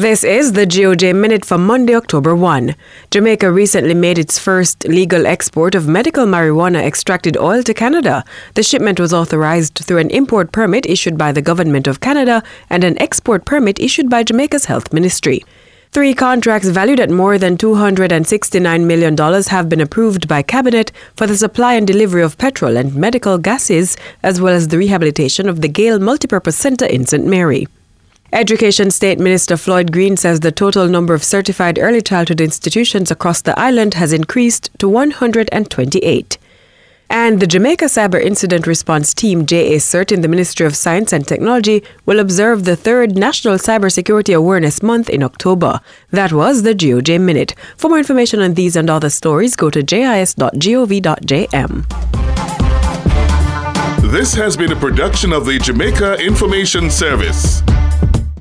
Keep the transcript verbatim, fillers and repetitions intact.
This is the G O J Minute for Monday, October first. Jamaica recently made its first legal export of medical marijuana extracted oil to Canada. The shipment was authorized through an import permit issued by the Government of Canada and an export permit issued by Jamaica's Health Ministry. Three contracts valued at more than two hundred sixty-nine million dollars have been approved by Cabinet for the supply and delivery of petrol and medical gases, as well as the rehabilitation of the Gale Multipurpose Centre in Saint Mary. Education State Minister Floyd Green says the total number of certified early childhood institutions across the island has increased to one hundred twenty-eight. And the Jamaica Cyber Incident Response Team, J A CERT, in the Ministry of Science and Technology will observe the third National Cybersecurity Awareness Month in October. That was the G O J Minute. For more information on these and other stories, go to j i s dot gov dot j m. This has been a production of the Jamaica Information Service.